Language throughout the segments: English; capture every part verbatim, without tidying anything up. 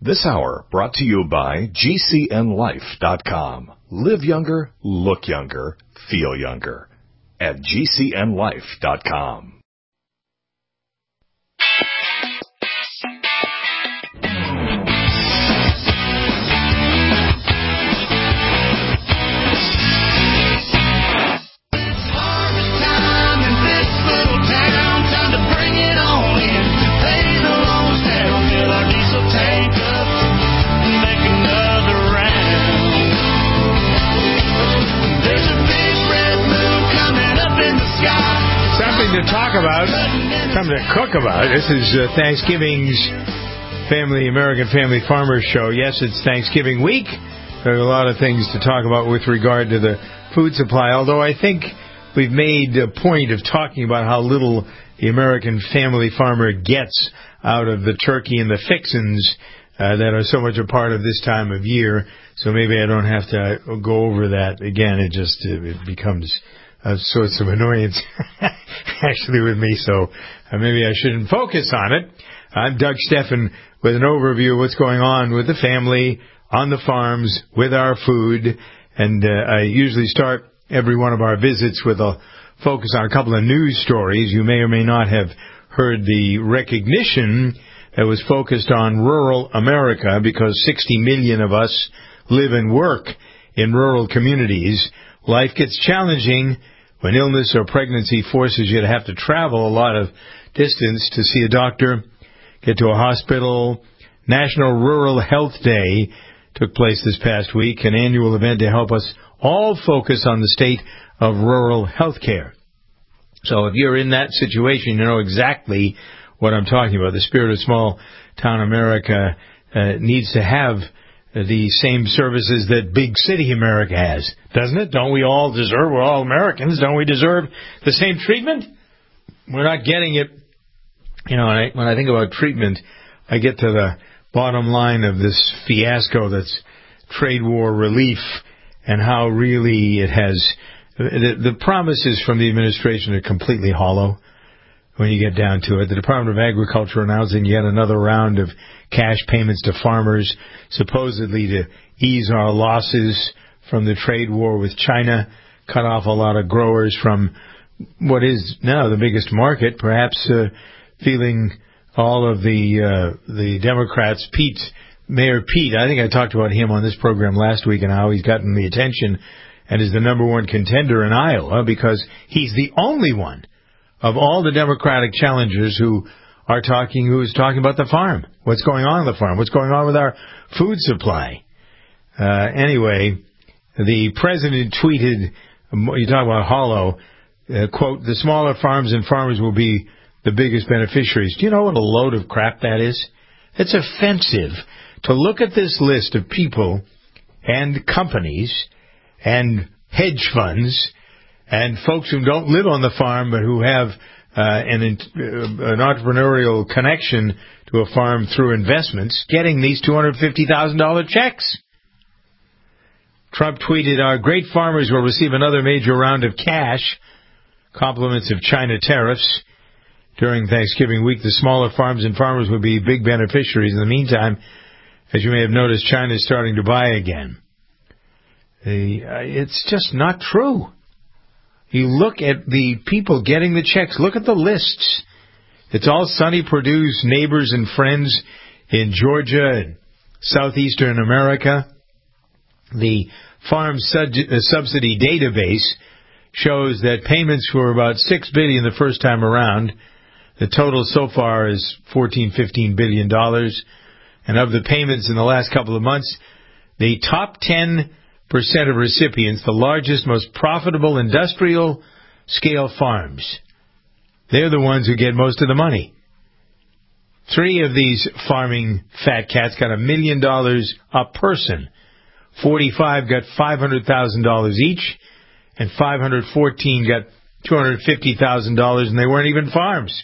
This hour brought to you by G C N Life dot com. Live younger, look younger, feel younger at G C N Life dot com. To talk about, something to cook about. This is uh, Thanksgiving's Family American Family Farmers Show. Yes, it's Thanksgiving week. There are a lot of things to talk about with regard to the food supply, although I think we've made a point of talking about how little the American family farmer gets out of the turkey and the fixins uh, that are so much a part of this time of year. So maybe I don't have to go over that again. It just it becomes a source of annoyance actually with me, so uh, maybe I shouldn't focus on it. I'm Doug Steffen with an overview of what's going on with the family, on the farms, with our food, and uh, I usually start every one of our visits with a focus on a couple of news stories. You may or may not have heard the recognition that was focused on rural America, because sixty million of us live and work in rural communities. Life gets challenging when illness or pregnancy forces you to have to travel a lot of distance to see a doctor, get to a hospital. National Rural Health Day took place this past week, an annual event to help us all focus on the state of rural health care. So if you're in that situation, you know exactly what I'm talking about. The spirit of small town America uh, needs to have the same services that big city America has, doesn't it? Don't we all deserve, we're all Americans, don't we deserve the same treatment? We're not getting it. You know, when I, when I think about treatment, I get to the bottom line of this fiasco that's trade war relief, and how really it has, the, the promises from the administration are completely hollow when you get down to it. The Department of Agriculture announcing yet another round of cash payments to farmers, supposedly to ease our losses from the trade war with China, cut off a lot of growers from what is now the biggest market, perhaps uh, feeling all of the uh, the Democrats. Pete, Mayor Pete, I think I talked about him on this program last week and how he's gotten the attention and is the number one contender in Iowa because he's the only one of all the Democratic challengers who are talking, who is talking about the farm. What's going on on the farm? What's going on with our food supply? Uh, anyway, the president tweeted, you talk about hollow, uh, quote, the smaller farms and farmers will be the biggest beneficiaries. Do you know what a load of crap that is? It's offensive to look at this list of people and companies and hedge funds and folks who don't live on the farm but who have uh, an, uh, an entrepreneurial connection to a farm through investments, getting these two hundred fifty thousand dollars checks. Trump tweeted, our great farmers will receive another major round of cash, compliments of China tariffs. During Thanksgiving week, the smaller farms and farmers will be big beneficiaries. In the meantime, as you may have noticed, China is starting to buy again. The, uh, it's just not true. You look at the people getting the checks. Look at the lists. It's all Sonny Perdue's neighbors and friends in Georgia and southeastern America. The farm subsidy database shows that payments were about six billion dollars the first time around. The total so far is fourteen, fifteen billion dollars. And of the payments in the last couple of months, the top ten percent of recipients, the largest, most profitable industrial scale farms, they're the ones who get most of the money. Three of these farming fat cats got a million dollars a person. forty-five got five hundred thousand dollars each, and five hundred fourteen got two hundred fifty thousand dollars, and they weren't even farms.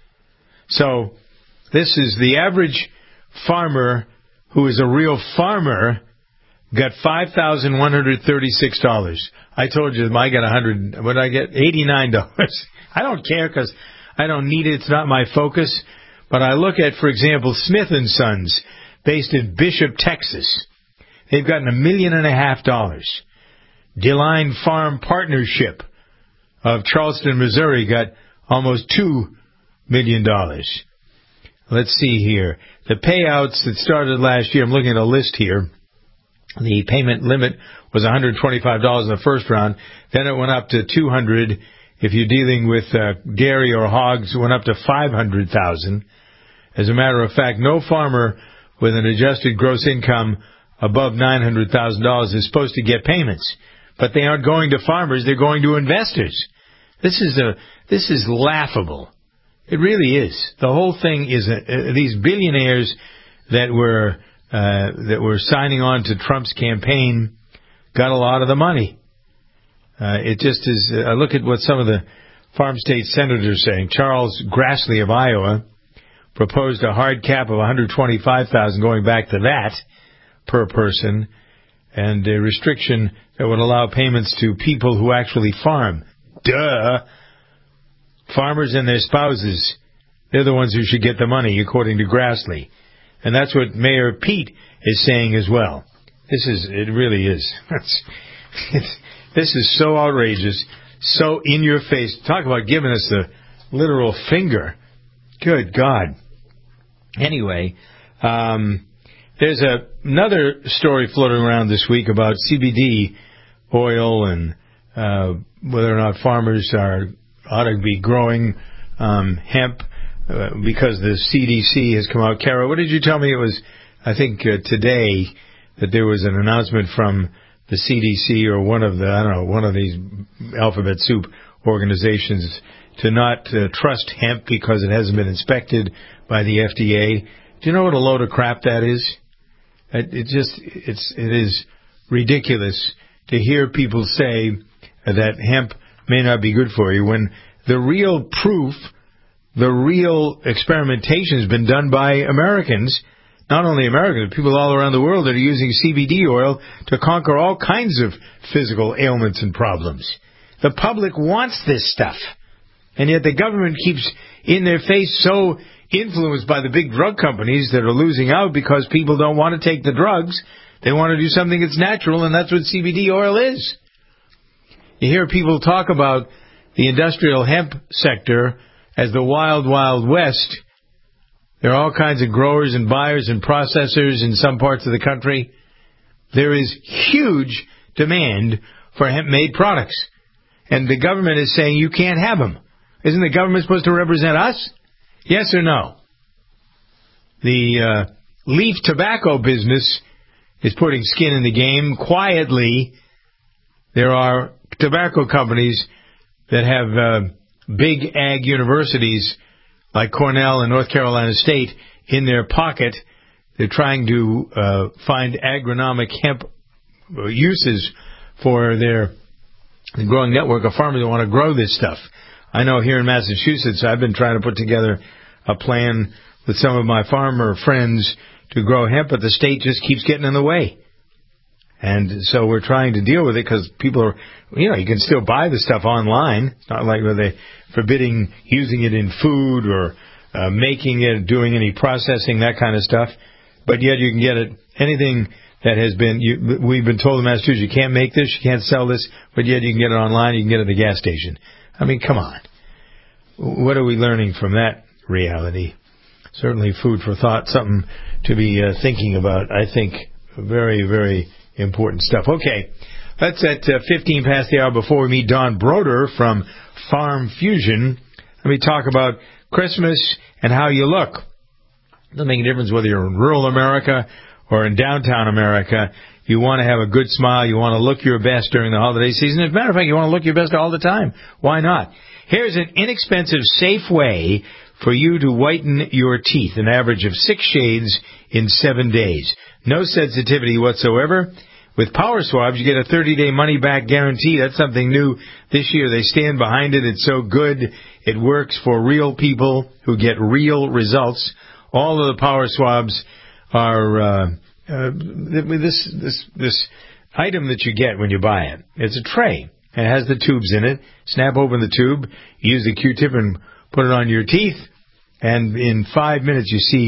So this is the average farmer who is a real farmer got five thousand one hundred thirty-six dollars. I told you I got one hundred. What did I get? eighty-nine dollars. I don't care because I don't need it. It's not my focus. But I look at, for example, Smith and Sons. based in Bishop, Texas. They've gotten a million and a half dollars. DeLine Farm Partnership of Charleston, Missouri got almost two million dollars. Let's see here. The payouts that started last year, I'm looking at a list here. The payment limit was one hundred twenty-five dollars in the first round. Then it went up to two hundred dollars. If you're dealing with uh, dairy or hogs, it went up to five hundred thousand dollars. As a matter of fact, no farmer with an adjusted gross income above nine hundred thousand dollars is supposed to get payments. But they aren't going to farmers, they're going to investors. This is a this is laughable. It really is. The whole thing is a, uh, these billionaires that were uh, that were signing on to Trump's campaign got a lot of the money. Uh, it just is. I uh, look at what some of the farm state senators are saying. Charles Grassley of Iowa proposed a hard cap of one hundred twenty-five thousand dollars, going back to that per person, and a restriction that would allow payments to people who actually farm. Duh. Farmers and their spouses, they're the ones who should get the money, according to Grassley. And that's what Mayor Pete is saying as well. This is, it really is. It's, it's, this is so outrageous, so in your face. Talk about giving us the literal finger. Good God. Anyway, um, there's a, another story floating around this week about C B D oil and uh, whether or not farmers are ought to be growing um, hemp uh, because the C D C has come out. Kara, what did you tell me? It was, I think, uh, today that there was an announcement from the C D C or one of the, I don't know, one of these alphabet soup organizations to not uh, trust hemp because it hasn't been inspected by the F D A. Do you know what a load of crap that is? It, it just, it's, it is ridiculous to hear people say that hemp may not be good for you when the real proof, the real experimentation has been done by Americans, not only Americans, but people all around the world that are using C B D oil to conquer all kinds of physical ailments and problems. The public wants this stuff, and yet the government keeps in their face so influenced by the big drug companies that are losing out because people don't want to take the drugs. They want to do something that's natural, and that's what C B D oil is. You hear people talk about the industrial hemp sector as the wild, wild west. There are all kinds of growers and buyers and processors in some parts of the country. There is huge demand for hemp-made products. And the government is saying you can't have them. Isn't the government supposed to represent us? Yes or no? The uh, leaf tobacco business is putting skin in the game. Quietly, there are tobacco companies that have uh, big ag universities like Cornell and North Carolina State in their pocket. They're trying to uh, find agronomic hemp uses for their growing network of farmers that want to grow this stuff. I know here in Massachusetts, I've been trying to put together a plan with some of my farmer friends to grow hemp, but the state just keeps getting in the way. And so we're trying to deal with it because people are, you know, you can still buy the stuff online. It's not like they're forbidding using it in food or uh, making it, doing any processing, that kind of stuff. But yet you can get it, anything that has been, you, we've been told in Massachusetts, you can't make this, you can't sell this, but yet you can get it online, you can get it at the gas station. I mean, come on. What are we learning from that reality? Certainly food for thought, something to be uh, thinking about. I think very, very important stuff. Okay, that's at uh, fifteen past the hour. Before we meet Don Broder from Farm Fusion, let me talk about Christmas and how you look. It doesn't make a difference whether you're in rural America or in downtown America. You want to have a good smile. You want to look your best during the holiday season. As a matter of fact, you want to look your best all the time. Why not? Here's an inexpensive, safe way for you to whiten your teeth, an average of six shades in seven days. No sensitivity whatsoever. With Power Swabs, you get a thirty-day money-back guarantee. That's something new this year. They stand behind it. It's so good. It works for real people who get real results. All of the Power Swabs are uh, uh, this this this item that you get when you buy it. It's a tray. It has the tubes in it. Snap open the tube, use the Q-tip and put it on your teeth, and in five minutes you see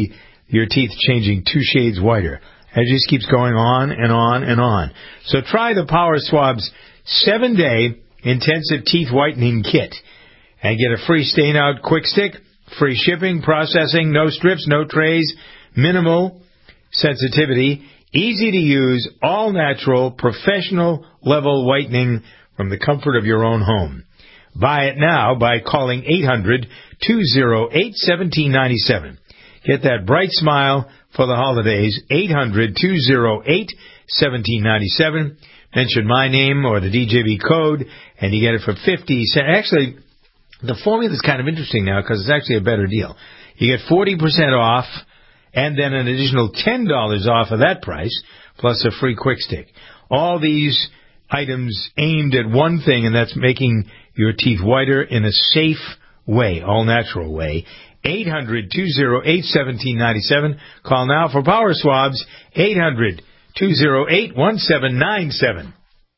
your teeth changing two shades whiter. It just keeps going on and on and on. So try the Power Swabs seven-day intensive teeth whitening kit and get a free stain-out quick stick, free shipping, processing, no strips, no trays, minimal sensitivity, easy to use, all-natural, professional-level whitening from the comfort of your own home. Buy it now by calling eight hundred, two oh eight, one seven nine seven. Get that bright smile for the holidays, eight hundred, two oh eight, one seven nine seven. Mention my name or the D J B code, and you get it for fifty cents. Actually, the formula is kind of interesting now because it's actually a better deal. You get forty percent off and then an additional ten dollars off of that price, plus a free quick stick. All these items aimed at one thing, and that's making your teeth whiter in a safe way, all-natural way. eight hundred, two oh eight, one seven nine seven. Call now for Power Swabs, eight hundred, two oh eight, one seven nine seven.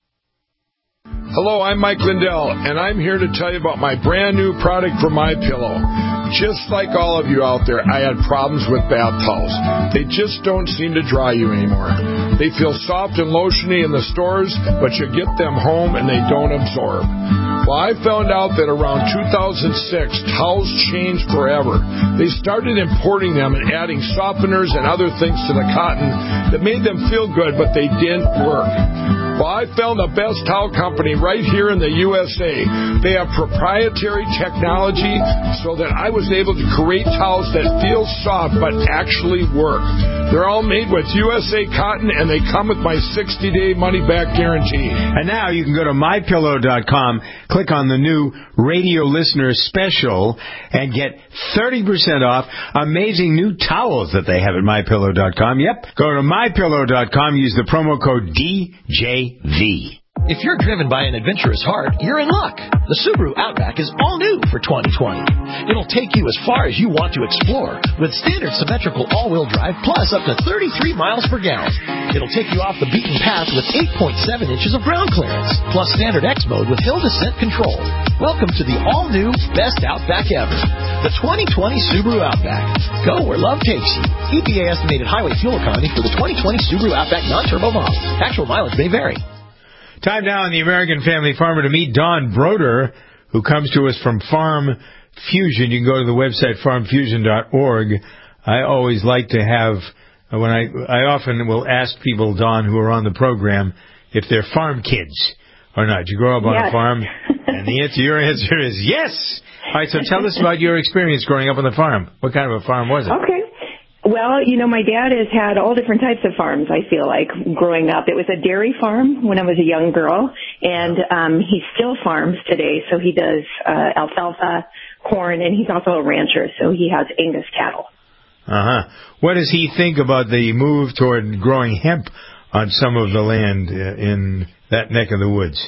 Hello, I'm Mike Lindell, and I'm here to tell you about my brand new product from MyPillow. Just like all of you out there, I had problems with bath towels. They just don't seem to dry you anymore. They feel soft and lotiony in the stores, but you get them home and they don't absorb. Well, I found out that around two thousand six, towels changed forever. They started importing them and adding softeners and other things to the cotton that made them feel good, but they didn't work. Well, I found the best towel company right here in the U S A. They have proprietary technology so that I was able to create towels that feel soft but actually work. They're all made with U S A cotton, and they come with my sixty-day money-back guarantee. And now you can go to my pillow dot com, click on the new radio listener special, and get thirty percent off amazing new towels that they have at my pillow dot com. Yep, go to my pillow dot com, use the promo code D J V. If you're driven by an adventurous heart, you're in luck. The Subaru Outback is all new for twenty twenty. It'll take you as far as you want to explore with standard symmetrical all-wheel drive plus up to thirty-three miles per gallon. It'll take you off the beaten path with eight point seven inches of ground clearance plus standard X mode with hill descent control. Welcome to the all-new best Outback ever, the twenty twenty Subaru Outback. Go where love takes you. E P A estimated highway fuel economy for the twenty twenty Subaru Outback non-turbo model. Actual mileage may vary. Time now on the American Family Farmer to meet Don Broder, who comes to us from Farm Fusion. You can go to the website farm fusion dot org. I always like to have, when I I often will ask people, Don, who are on the program, if they're farm kids or not. You grow up on yes. a farm, and the answer, your answer is yes. All right, so tell us about your experience growing up on the farm. What kind of a farm was it? Okay. Well, you know, my dad has had all different types of farms, I feel like, growing up. It was a dairy farm when I was a young girl, and um, he still farms today. So he does uh, alfalfa, corn, and he's also a rancher, so he has Angus cattle. Uh-huh. What does he think about the move toward growing hemp on some of the land in that neck of the woods?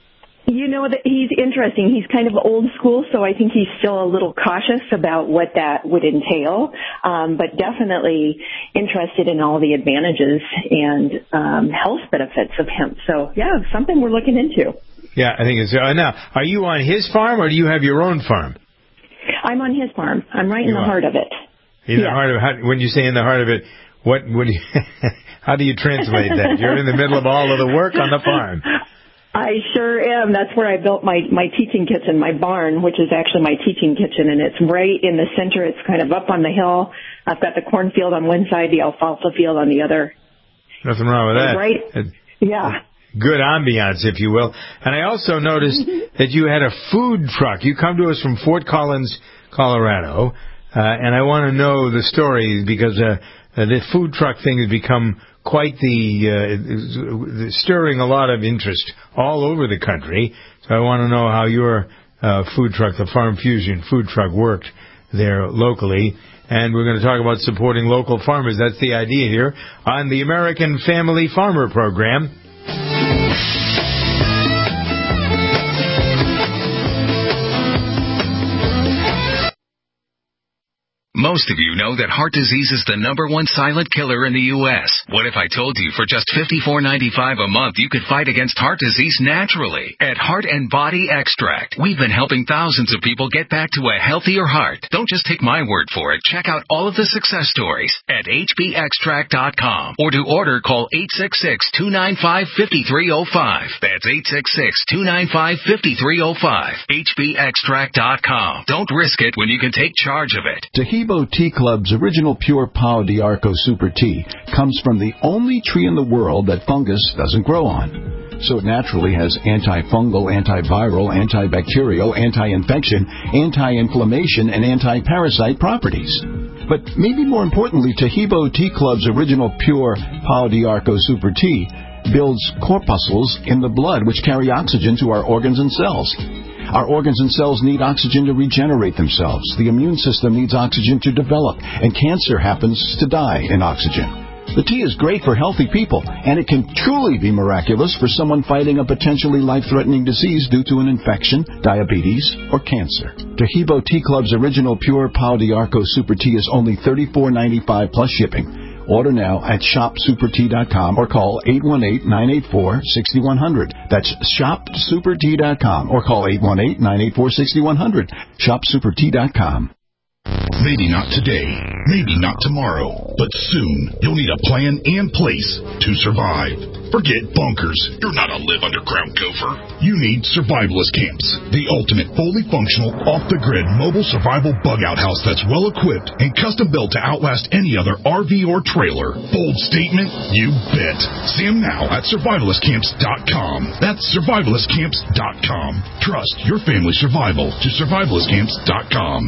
You know, that he's interesting. He's kind of old school, so I think he's still a little cautious about what that would entail, um, but definitely interested in all the advantages and um, health benefits of hemp. So, yeah, something we're looking into. Yeah, I think it's... Uh, now, are you on his farm, or do you have your own farm? I'm on his farm. I'm right in you the are. heart of it. In yeah. the heart of how, when you say in the heart of it, what would you, how do you translate that? You're in the middle of all of the work on the farm. I sure am. That's where I built my, my teaching kitchen, my barn, which is actually my teaching kitchen, and it's right in the center. It's kind of up on the hill. I've got the cornfield on one side, the alfalfa field on the other. Nothing wrong with that. Right? Yeah. Good ambiance, if you will. And I also noticed that you had a food truck. You come to us from Fort Collins, Colorado, uh, and I want to know the story because uh, uh, the food truck thing has become quite the, uh, stirring a lot of interest all over the country. So I want to know how your uh, food truck, the Farm Fusion food truck, worked there locally. And we're going to talk about supporting local farmers. That's the idea here on the American Family Farmer Program. Most of you know that heart disease is the number one silent killer in the U S What if I told you for just fifty-four ninety-five a month you could fight against heart disease naturally? At Heart and Body Extract, we've been helping thousands of people get back to a healthier heart. Don't just take my word for it. Check out all of the success stories at H B extract dot com. Or to order, call eight six six, two nine five, five three zero five. That's eight six six, two nine five, five three zero five. H B extract dot com. Don't risk it when you can take charge of it. Taheebo Tea Club's original pure Pau d'Arco Super Tea comes from the only tree in the world that fungus doesn't grow on. So it naturally has antifungal, antiviral, antibacterial, anti-infection, anti-inflammation, and anti-parasite properties. But maybe more importantly, Taheebo Tea Club's original pure Pau d'Arco Super Tea builds corpuscles in the blood which carry oxygen to our organs and cells. Our organs and cells need oxygen to regenerate themselves. The immune system needs oxygen to develop, and cancer happens to die in oxygen. The tea is great for healthy people, and it can truly be miraculous for someone fighting a potentially life-threatening disease due to an infection, diabetes, or cancer. Taheebo Tea Club's original pure Pau d'Arco Super Tea is only thirty-four ninety-five plus shipping. Order now at shop super tea dot com or call eight one eight, nine eight four, six one zero zero. That's shop super tea dot com or call eight one eight, nine eight four, six one zero zero. shop super tea dot com. Maybe not today, maybe not tomorrow, but soon you'll need a plan and place to survive. Forget bunkers. You're not a live underground gopher. You need survivalist camps, the ultimate fully functional, off-the-grid mobile survival bug-out house that's well-equipped and custom-built to outlast any other R V or trailer. Bold statement? You bet. See them now at survivalist camps dot com. That's survivalist camps dot com. Trust your family's survival to survivalist camps dot com.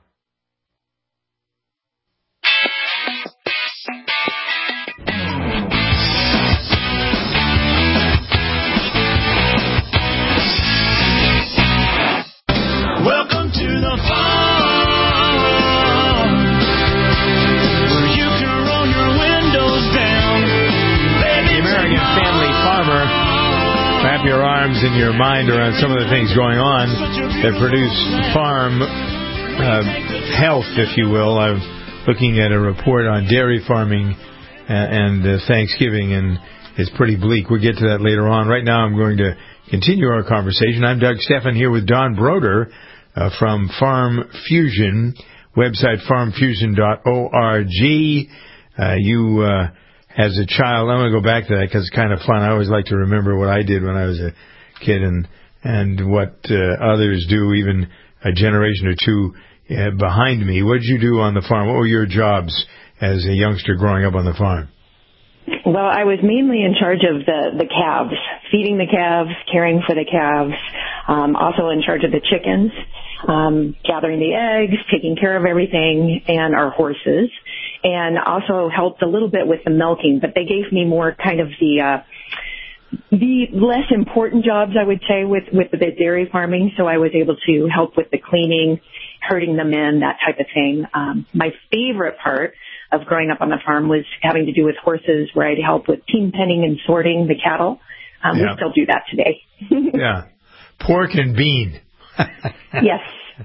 Wrap your arms and your mind around some of the things going on that produce farm uh, health, if you will. I'm looking at a report on dairy farming and uh, Thanksgiving, and it's pretty bleak. We'll get to that later on. Right now, I'm going to continue our conversation. I'm Doug Stephan here with Don Broder uh, from Farm Fusion, website farm fusion dot org. Uh, you... Uh, As a child, I'm going to go back to that because it's kind of fun. I always like to remember what I did when I was a kid and and what uh, others do, even a generation or two uh, behind me. What did you do on the farm? What were your jobs as a youngster growing up on the farm? Well, I was mainly in charge of the, the calves, feeding the calves, caring for the calves, um, also in charge of the chickens, um, gathering the eggs, taking care of everything, and our horses. And also helped a little bit with the milking, but they gave me more kind of the uh, the less important jobs, I would say, with, with the dairy farming. So I was able to help with the cleaning, herding them in, that type of thing. Um, my favorite part of growing up on the farm was having to do with horses, where I'd help with team penning and sorting the cattle. Um, yeah. We still do that today. Yeah, pork and bean. Yes.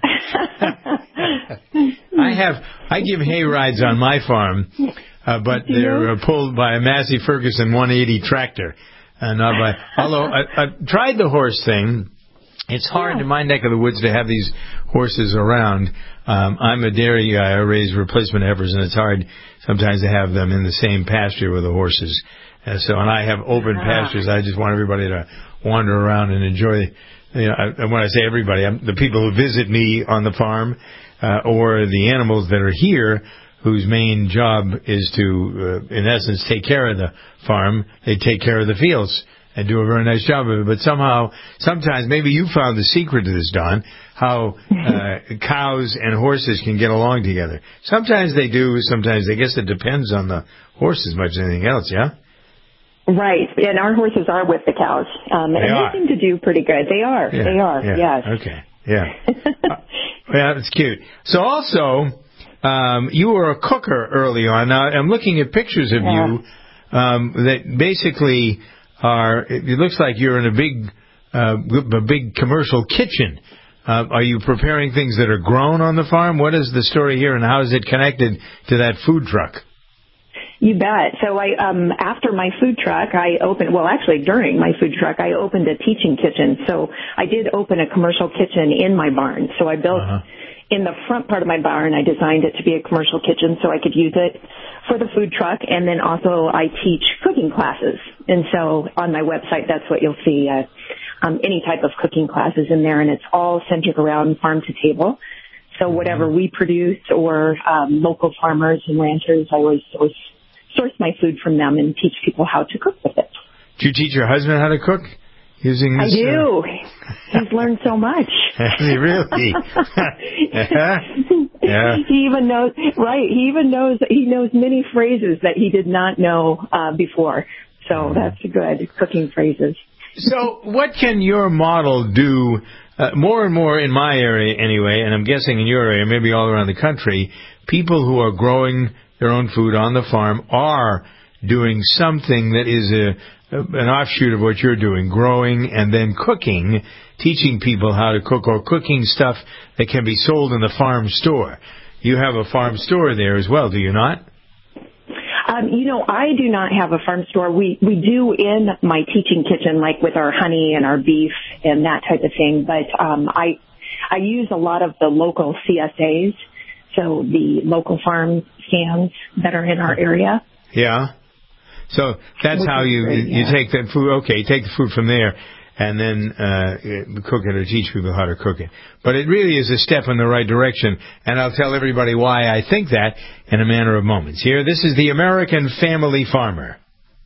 I have I give hay rides on my farm, uh, but they're uh, pulled by a Massey Ferguson one eighty tractor. Uh, not by, although I, I've tried the horse thing. It's hard yeah. in my neck of the woods to have these horses around. Um, I'm a dairy guy. I raise replacement heifers, and it's hard sometimes to have them in the same pasture with the horses. Uh, so, and I have open ah. pastures. I just want everybody to wander around and enjoy. You know, I, when I say everybody, I'm, the people who visit me on the farm, uh, or the animals that are here, whose main job is to, uh, in essence, take care of the farm. They take care of the fields and do a very nice job of it. But somehow, sometimes, maybe you found the secret to this, Don, how uh, cows and horses can get along together. Sometimes they do. Sometimes, I guess it depends on the horse as much as anything else, yeah? Right, and our horses are with the cows, um, and they, they seem to do pretty good. They are, yeah, they are, yeah, yes. Okay, yeah. uh, yeah, that's cute. So also, um, you were a cooker early on. Now, I'm looking at pictures of yeah. you um, that basically are, it looks like you're in a big, uh, a big commercial kitchen. Uh, are you preparing things that are grown on the farm? What is the story here, and how is it connected to that food truck? You bet. So I, um, after my food truck, I opened, well, actually during my food truck, I opened a teaching kitchen. So I did open a commercial kitchen in my barn. So I built uh-huh. in the front part of my barn, I designed it to be a commercial kitchen so I could use it for the food truck. And then also I teach cooking classes. And so on my website, that's what you'll see, uh, um, any type of cooking classes in there. And it's all centered around farm to table. So whatever we produce or um, local farmers and ranchers, I always, always source my food from them and teach people how to cook with it. Do you teach your husband how to cook using this? I do. Uh... He's learned so much. He really? Yeah. He even knows, right, he even knows, he knows many phrases that he did not know uh, before. So that's good, cooking phrases. So what can your model do uh, more and more in my area anyway, and I'm guessing in your area, maybe all around the country, people who are growing their own food on the farm are doing something that is a, a an offshoot of what you're doing, growing and then cooking, teaching people how to cook, or cooking stuff that can be sold in the farm store. You have a farm store there as well, do you not? Um, you know, I do not have a farm store. We we do in my teaching kitchen, like with our honey and our beef and that type of thing. But um, I I use a lot of the local C S As, so the local farm stands that are in our area. Yeah. So that's Which how you great, you yeah. take that food. Okay, you take the food from there and then uh, cook it or teach people how to cook it. But it really is a step in the right direction, and I'll tell everybody why I think that in a matter of moments. Here, this is the American Family Farmer.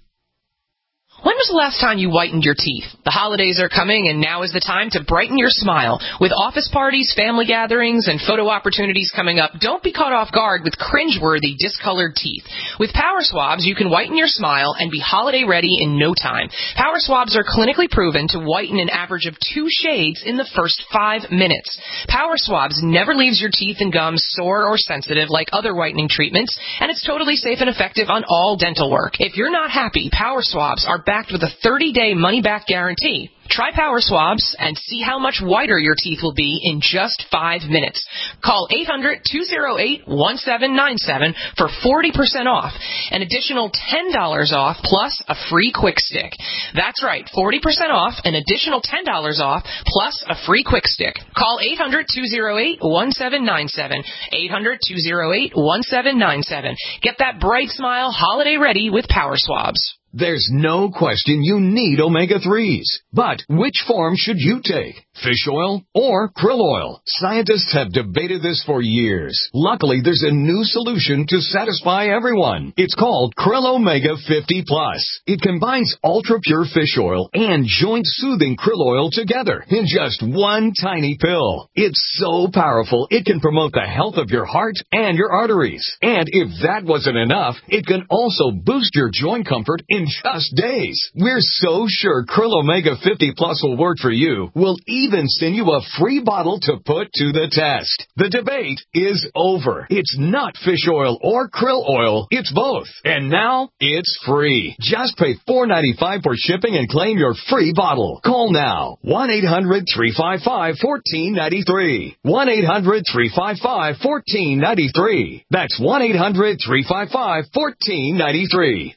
When was the last time you whitened your teeth? The holidays are coming, and now is the time to brighten your smile. With office parties, family gatherings, and photo opportunities coming up, don't be caught off guard with cringeworthy, discolored teeth. With Power Swabs, you can whiten your smile and be holiday ready in no time. Power Swabs are clinically proven to whiten an average of two shades in the first five minutes. Power Swabs never leaves your teeth and gums sore or sensitive like other whitening treatments, and it's totally safe and effective on all dental work. If you're not happy, Power Swabs are backed with a thirty-day money-back guarantee. Try Power Swabs and see how much whiter your teeth will be in just five minutes. Call eight hundred, two oh eight, one seven nine seven for forty percent off. An additional ten dollars off plus a free Quick Stick. That's right, forty percent off, an additional ten dollars off plus a free Quick Stick. Call eight hundred, two oh eight, one seven nine seven. eight hundred, two oh eight, one seven nine seven. Get that bright smile holiday ready with Power Swabs. There's no question you need omega threes. But which form should you take? Fish oil or krill oil? Scientists have debated this for years. Luckily, there's a new solution to satisfy everyone. It's called Krill Omega fifty plus. It combines ultra-pure fish oil and joint-soothing krill oil together in just one tiny pill. It's so powerful, it can promote the health of your heart and your arteries. And if that wasn't enough, it can also boost your joint comfort in just days. We're so sure Krill Omega fifty plus will work for you. We'll even send you a free bottle to put to the test. The debate is over. It's not fish oil or krill oil. It's both. And now it's free. Just pay four ninety-five for shipping and claim your free bottle. Call now. one eight hundred, three five five, one four nine three. one eight hundred, three five five, one four nine three. That's one eight hundred, three five five, one four nine three.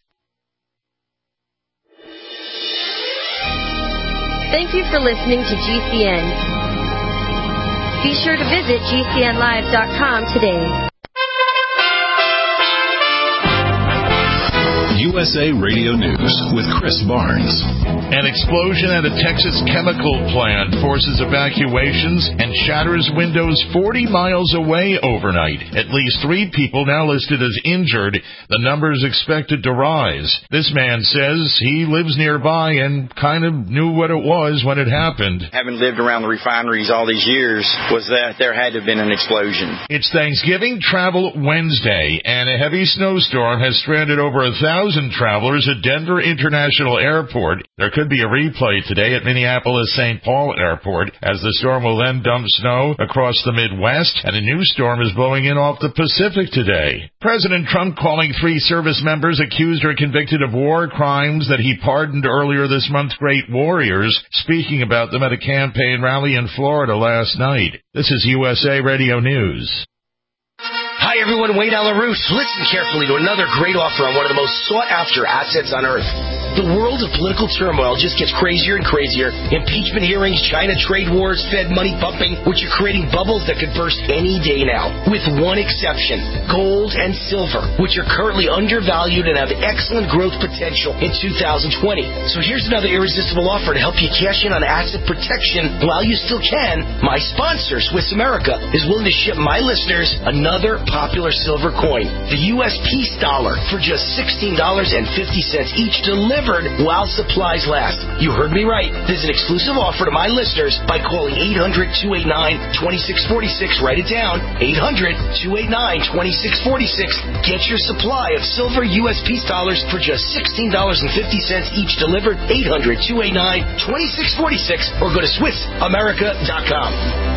Thank you for listening to G C N. Be sure to visit G C N live dot com today. U S A Radio News with Chris Barnes. An explosion at a Texas chemical plant forces evacuations and shatters windows forty miles away overnight. At least three people now listed as injured. The number is expected to rise. This man says he lives nearby and kind of knew what it was when it happened. Having lived around the refineries all these years, was that there had to have been an explosion. It's Thanksgiving Travel Wednesday, and a heavy snowstorm has stranded over a thousand frozen travelers at Denver International Airport. There could be a replay today at Minneapolis-Saint Paul Airport as the storm will then dump snow across the Midwest, and a new storm is blowing in off the Pacific today. President Trump calling three service members accused or convicted of war crimes that he pardoned earlier this month great warriors, speaking about them at a campaign rally in Florida last night. This is U S A Radio News. Hi everyone, Wayne Alaroos. Listen carefully to another great offer on one of the most sought-after assets on earth. The world of political turmoil just gets crazier and crazier. Impeachment hearings, China trade wars, Fed money pumping, which are creating bubbles that could burst any day now. With one exception, gold and silver, which are currently undervalued and have excellent growth potential in two thousand twenty. So here's another irresistible offer to help you cash in on asset protection while you still can. My sponsor, Swiss America, is willing to ship my listeners another popular silver coin, the U S Peace Dollar, for just sixteen dollars and fifty cents each, delivered while supplies last. You heard me right. There's an exclusive offer to my listeners by calling eight hundred, two eight nine, two six four six. Write it down. eight hundred, two eight nine, two six four six. Get your supply of silver U S Peace Dollars for just sixteen dollars and fifty cents each, delivered eight hundred, two eight nine, two six four six, or go to Swiss America dot com.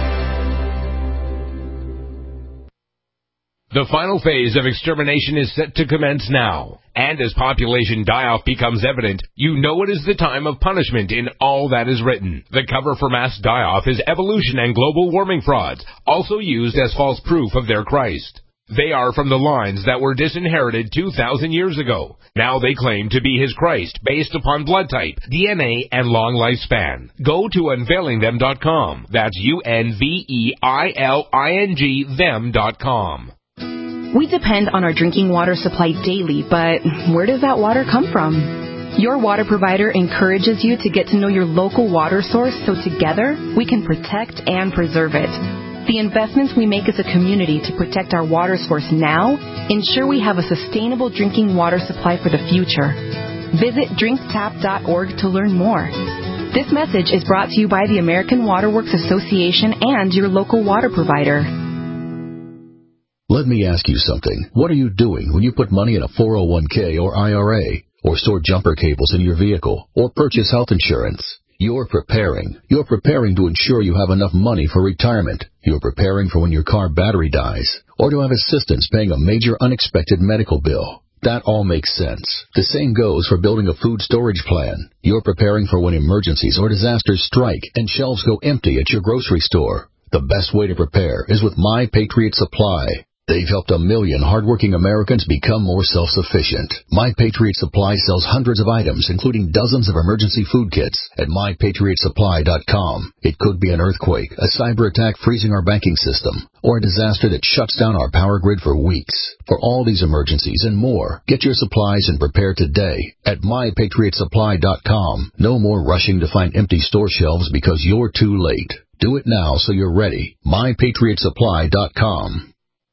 The final phase of extermination is set to commence now. And as population die-off becomes evident, you know it is the time of punishment in all that is written. The cover for mass die-off is evolution and global warming frauds, also used as false proof of their Christ. They are from the lines that were disinherited two thousand years ago. Now they claim to be his Christ, based upon blood type, D N A, and long lifespan. Go to unveiling them dot com. That's U N V E I L I N G them dot com. We depend on our drinking water supply daily, but where does that water come from? Your water provider encourages you to get to know your local water source so together we can protect and preserve it. The investments we make as a community to protect our water source now ensure we have a sustainable drinking water supply for the future. Visit drink tap dot org to learn more. This message is brought to you by the American Water Works Association and your local water provider. Let me ask you something. What are you doing when you put money in a four oh one k or I R A, or store jumper cables in your vehicle, or purchase health insurance? You're preparing. You're preparing to ensure you have enough money for retirement. You're preparing for when your car battery dies, or to have assistance paying a major unexpected medical bill. That all makes sense. The same goes for building a food storage plan. You're preparing for when emergencies or disasters strike and shelves go empty at your grocery store. The best way to prepare is with My Patriot Supply. They've helped a million hardworking Americans become more self-sufficient. My Patriot Supply sells hundreds of items, including dozens of emergency food kits, at my patriot supply dot com. It could be an earthquake, a cyber attack freezing our banking system, or a disaster that shuts down our power grid for weeks. For all these emergencies and more, get your supplies and prepare today at my patriot supply dot com. No more rushing to find empty store shelves because you're too late. Do it now so you're ready. my patriot supply dot com.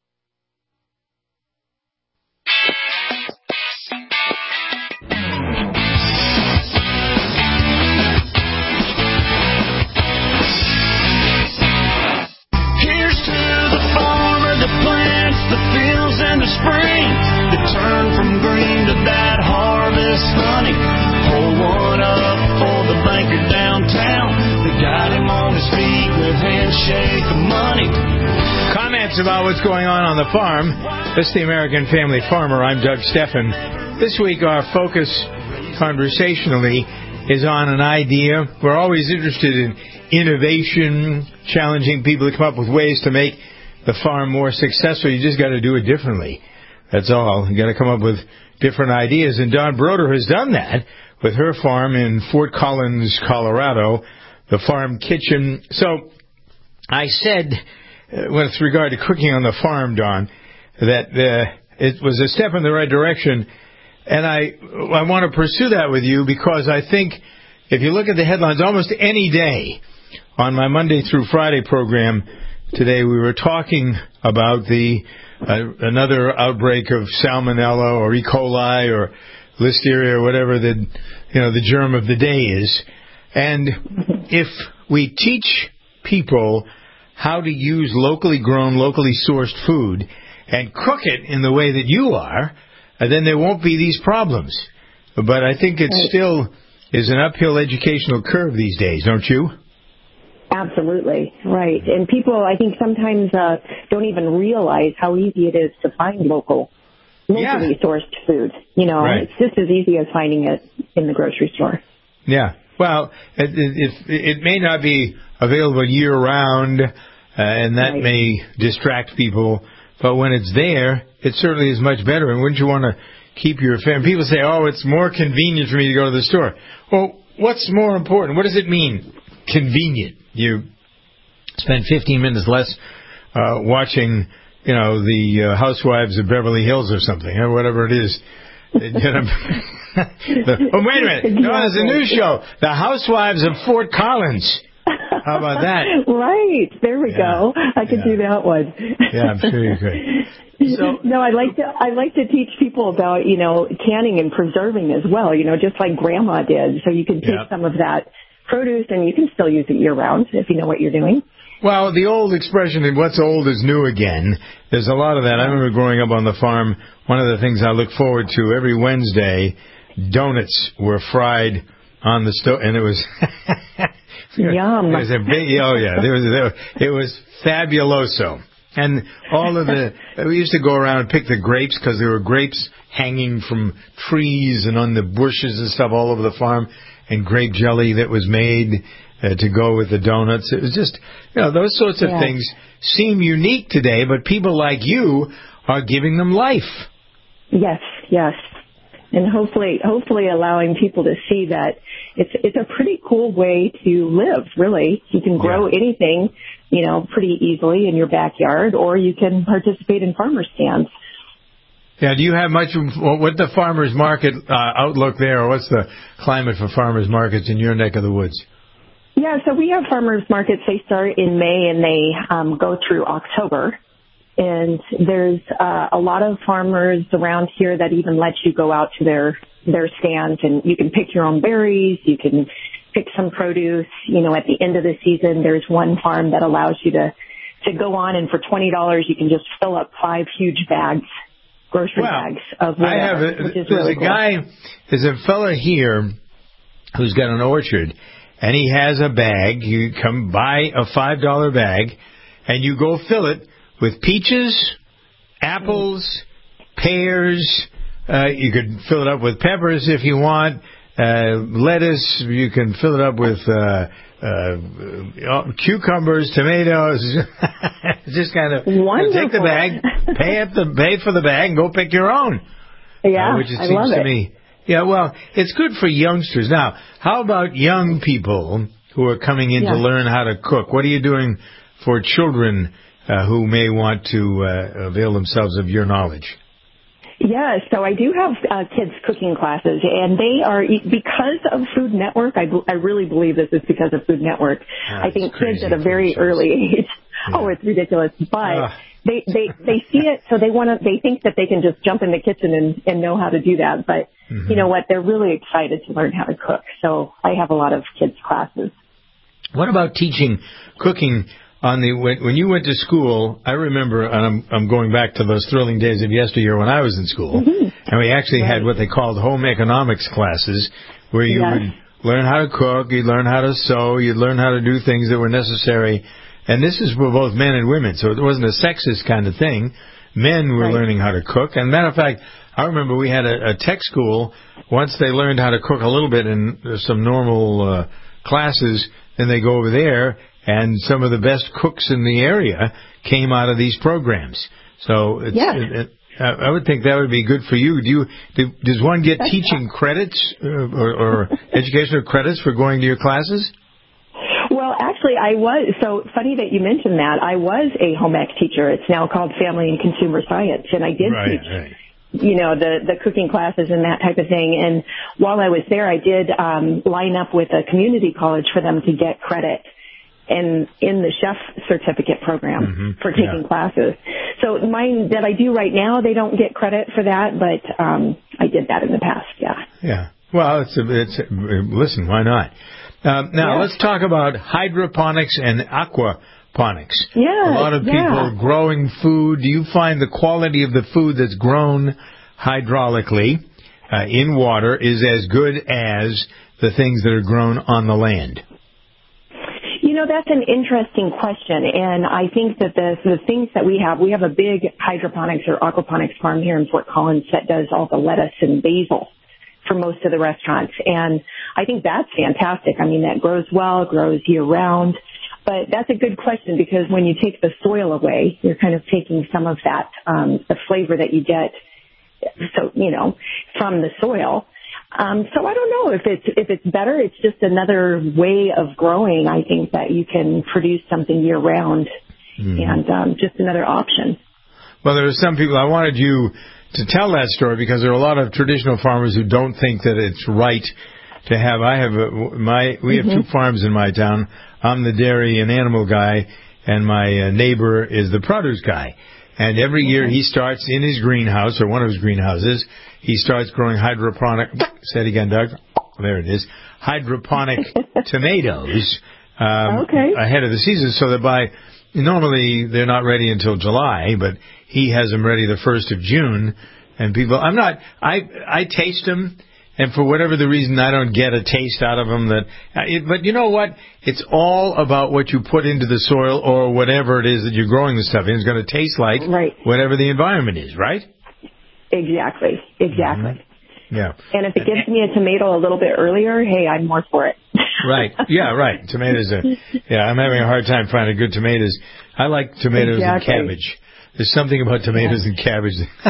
Spring to turn from green to that harvest honey. Pour one up for the banker downtown. They got him on his feet with handshake of money. Comments about what's going on on the farm. This is the American Family Farmer. I'm Doug Steffen. This week our focus conversationally is on an idea. We're always interested in innovation, challenging people to come up with ways to make the farm more successful. You just got to do it differently. That's all. You got to come up with different ideas. And Dawn Broder has done that with her farm in Fort Collins, Colorado, the Farm Kitchen. So I said, uh, with regard to cooking on the farm, Dawn, that uh, it was a step in the right direction. And I, I want to pursue that with you because I think if you look at the headlines almost any day on my Monday through Friday program, today we were talking about the uh, another outbreak of salmonella or E. coli or listeria or whatever the you know the germ of the day is. And if we teach people how to use locally grown, locally sourced food and cook it in the way that you are, uh, then there won't be these problems. But I think it right. still is an uphill educational curve these days, don't you? Absolutely, right. And people, I think, sometimes uh, don't even realize how easy it is to find local, locally yeah. sourced food. You know, right. it's just as easy as finding it in the grocery store. Yeah. Well, it, it, it may not be available year-round, uh, and that right. may distract people, but when it's there, it certainly is much better. And wouldn't you want to keep your family? People say, oh, it's more convenient for me to go to the store. Well, what's more important? What does it mean, convenient? You spend fifteen minutes less uh, watching, you know, the uh, Housewives of Beverly Hills or something, or whatever it is. the, oh, wait a minute. No, there's a new show, The Housewives of Fort Collins. How about that? Right. There we yeah. go. I could yeah. do that one. Yeah, I'm sure you could. So, no, I like to I like to teach people about, you know, canning and preserving as well, you know, just like Grandma did. So you can take yeah. some of that produce and you can still use it year-round if you know what you're doing. Well, the old expression, what's old is new again, there's a lot of that. I remember growing up on the farm, one of the things I look forward to every Wednesday, donuts were fried on the stove, and it was... Yum. It was a big, oh yeah, there was, there, it was fabuloso. And all of the, we used to go around and pick the grapes because there were grapes hanging from trees and on the bushes and stuff all over the farm, and grape jelly that was made uh, to go with the donuts. It was just, you know, those sorts of yeah. things seem unique today, but people like you are giving them life. Yes, yes. And hopefully, hopefully allowing people to see that it's it's a pretty cool way to live, really. You can grow yeah. anything, you know, pretty easily in your backyard, or you can participate in farmer stands. Yeah, do you have much, what the farmer's market uh, outlook there, or what's the climate for farmer's markets in your neck of the woods? Yeah, so we have farmers markets. They start in May and they um, go through October. And there's uh, a lot of farmers around here that even let you go out to their their stands, and you can pick your own berries. You can pick some produce. You know, at the end of the season, there's one farm that allows you to to go on, and for twenty dollars, you can just fill up five huge bags, grocery well, bags of whatever. I have a, which is there's really a cool. guy, there's a fella here who's got an orchard, and he has a bag. You come buy a five dollar bag, and you go fill it with peaches, apples, pears. Uh, you could fill it up with peppers if you want. Uh, lettuce. You can fill it up with uh, uh, cucumbers, tomatoes. Just kind of take the bag, pay up the pay for the bag, and go pick your own. Yeah, uh, which it I seems love to it. me. Yeah, well, it's good for youngsters. Now, how about young people who are coming in yeah. to learn how to cook? What are you doing for children uh, who may want to uh, avail themselves of your knowledge? Yeah, so I do have uh, kids cooking classes, and they are, because of Food Network, I, I really believe this is because of Food Network. Ah, I think kids at a very early age, yeah. oh, it's ridiculous, but uh. they, they, they see it, so they want to, they think that they can just jump in the kitchen and, and know how to do that, but mm-hmm. you know what, they're really excited to learn how to cook, so I have a lot of kids classes. What about teaching cooking? On the when, when you went to school, I remember, and I'm, I'm going back to those thrilling days of yesteryear when I was in school, mm-hmm. and we actually right. had what they called home economics classes, where you yes. would learn how to cook, you'd learn how to sew, you'd learn how to do things that were necessary, and this is for both men and women, so it wasn't a sexist kind of thing. Men were right. learning how to cook, and matter of fact, I remember we had a, a tech school. Once they learned how to cook a little bit in some normal uh, classes, then they go over there. And some of the best cooks in the area came out of these programs. So it's, yes. it, it, I would think that would be good for you. Do you do, does one get teaching credits uh, or, or educational credits for going to your classes? Well, actually, I was. So funny that you mentioned that. I was a home ec teacher. It's now called Family and Consumer Science, and I did right, teach. Right. You know, the, the cooking classes and that type of thing. And while I was there, I did um, line up with a community college for them to get credit. And in the chef certificate program mm-hmm. for taking yeah. classes. So mine that I do right now, they don't get credit for that, but um, I did that in the past, yeah. Yeah. Well, it's, a, it's a, listen, why not? Um, now, yeah. let's talk about hydroponics and aquaponics. Yeah, a lot of people yeah. growing food. Do you find the quality of the food that's grown hydraulically uh, in water is as good as the things that are grown on the land? You know, that's an interesting question, and I think that the, the things that we have, we have a big hydroponics or aquaponics farm here in Fort Collins that does all the lettuce and basil for most of the restaurants, and I think that's fantastic. I mean, that grows well, grows year-round, but that's a good question because when you take the soil away, you're kind of taking some of that, um, the flavor that you get, so you know, from the soil. Um, so I don't know if it's if it's better. It's just another way of growing. I think that you can produce something year round, mm-hmm. and um, just another option. Well, there are some people. I wanted you to tell that story because there are a lot of traditional farmers who don't think that it's right to have. I have a, my we have mm-hmm. two farms in my town. I'm the dairy and animal guy, and my uh, neighbor is the produce guy. And every year he starts in his greenhouse, or one of his greenhouses, he starts growing hydroponic, say it again, Doug, there it is, hydroponic tomatoes um, okay. ahead of the season so that by, normally they're not ready until July, but he has them ready the first of June. And people, I'm not, I I taste them. And for whatever the reason, I don't get a taste out of them. That, it, but you know what? It's all about what you put into the soil or whatever it is that you're growing the stuff in. It's going to taste like right. whatever the environment is, right? Exactly. Exactly. Mm-hmm. Yeah. And if it gives me a tomato a little bit earlier, hey, I'm more for it. Right. Yeah, right. Tomatoes are, yeah, I'm having a hard time finding good tomatoes. I like tomatoes exactly. and cabbage. There's something about tomatoes and cabbage.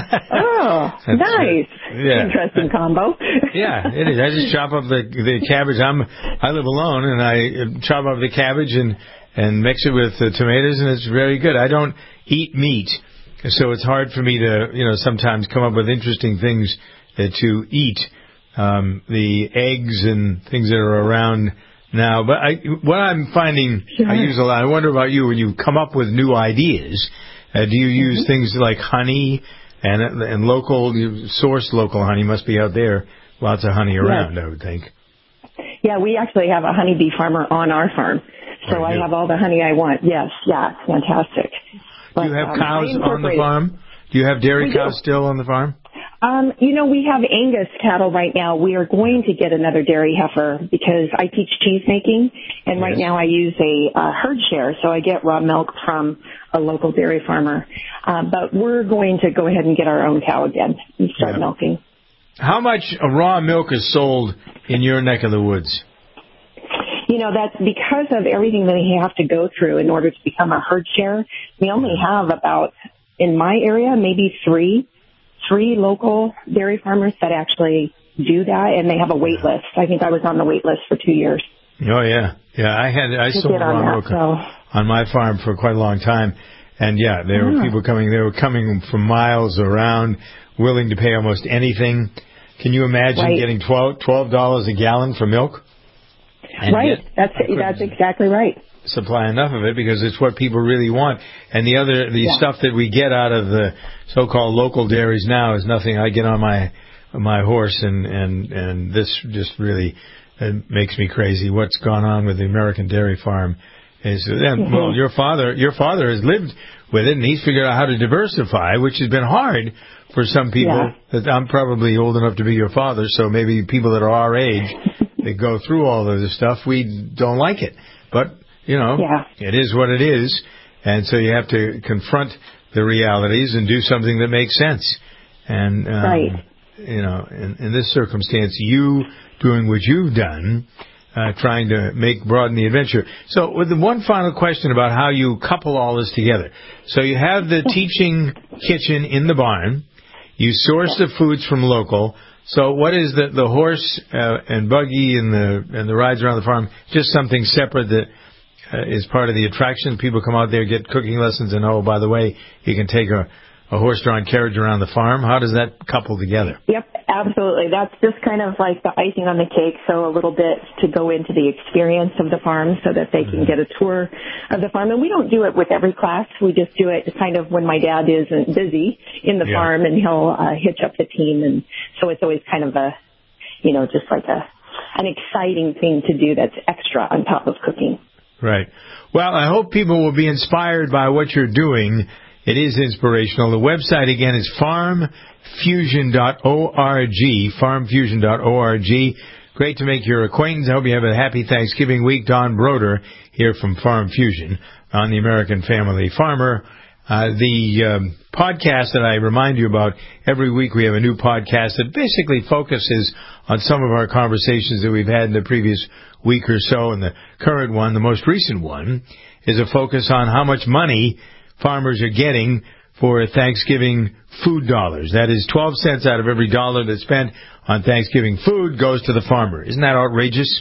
Oh, nice. Yeah. Interesting combo. Yeah, it is. I just chop up the the cabbage. I'm I live alone, and I chop up the cabbage and, and mix it with the tomatoes, and it's very good. I don't eat meat, so it's hard for me to, you know, sometimes come up with interesting things uh, to eat. Um, the eggs and things that are around now. But I, what I'm finding, sure. I use a lot. I wonder about you when you come up with new ideas. Uh, do you use mm-hmm. things like honey and and local, you source local honey? Must be out there. Lots of honey around, yes. I would think. Yeah, we actually have a honeybee farmer on our farm. So I have all the honey I want. Yes, yeah, it's fantastic. But, do you have um, cows on the farm? Do you have dairy we cows do. still on the farm? Um, you know, we have Angus cattle right now. We are going to get another dairy heifer because I teach cheese making, and yes. right now I use a uh, herd share, so I get raw milk from a local dairy farmer. Uh, but we're going to go ahead and get our own cow again and start yeah. milking. How much raw milk is sold in your neck of the woods? You know, that's because of everything that they have to go through in order to become a herd share. We only have about, in my area, maybe three. three local dairy farmers that actually do that, and they have a wait list. I think I was on the wait list for two years. Oh, yeah. Yeah, I had I sold raw milk so. on my farm for quite a long time. And, yeah, there yeah. were people coming. They were coming from miles around, willing to pay almost anything. Can you imagine right. getting twelve dollars a gallon for milk? And right. That's that's exactly right. Supply enough of it because it's what people really want. And the other, the yeah. stuff that we get out of the so-called local dairies now is nothing. I get on my my horse, and and and this just really uh, makes me crazy. What's gone on with the American dairy farm is, and, mm-hmm. well, your father your father has lived with it, and he's figured out how to diversify, which has been hard for some people. Yeah. That I'm probably old enough to be your father, so maybe people that are our age that go through all of this stuff, we don't like it, but. You know, yeah. it is what it is, and so you have to confront the realities and do something that makes sense. And, um, right. you know, in, in this circumstance, you doing what you've done, uh, trying to make broaden the adventure. So with the one final question about how you couple all this together. So you have the teaching kitchen in the barn. You source the foods from local. So what is the, the horse uh, and buggy and the and the rides around the farm, just something separate that Uh, is part of the attraction? People come out there, get cooking lessons, and, oh, by the way, you can take a, a horse-drawn carriage around the farm. How does that couple together? Yep, absolutely. That's just kind of like the icing on the cake, so a little bit to go into the experience of the farm so that they can get a tour of the farm. And we don't do it with every class. We just do it kind of when my dad isn't busy in the yeah. farm, and he'll uh, hitch up the team. And so it's always kind of a, you know, just like a an exciting thing to do that's extra on top of cooking. Right. Well, I hope people will be inspired by what you're doing It is inspirational. The website, again, is farm fusion dot org, farm fusion dot org. Great to make your acquaintance. I hope you have a happy Thanksgiving week. Don Broder here from Farm Fusion on the American Family Farmer. Uh, the um, podcast that I remind you about, every week we have a new podcast that basically focuses on some of our conversations that we've had in the previous week or so. And the current one, the most recent one, is a focus on how much money farmers are getting for Thanksgiving food dollars. That is, twelve cents out of every dollar that's spent on Thanksgiving food goes to the farmer. Isn't that outrageous?